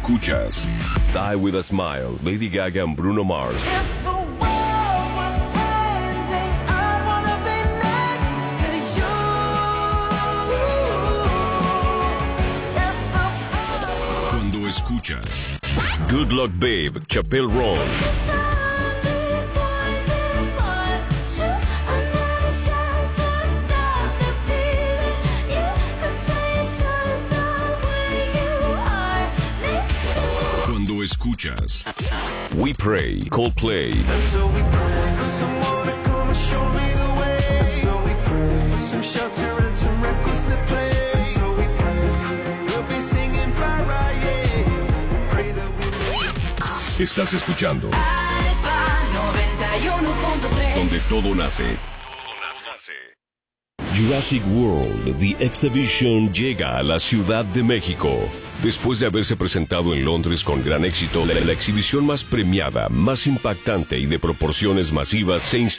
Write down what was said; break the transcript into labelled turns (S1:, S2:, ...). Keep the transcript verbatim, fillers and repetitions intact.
S1: escuchas Die With A Smile, Lady Gaga and Bruno Mars. Cuando escuchas Good Luck Babe, Chappelle Roan. Cuando escuchas We Pray, Coldplay. Estás escuchando
S2: Alfa noventa y uno punto tres,
S1: donde todo nace. Jurassic World, The Exhibition llega a la Ciudad de México. Después de haberse presentado en Londres con gran éxito, la, la exhibición más premiada, más impactante y de proporciones masivas se instala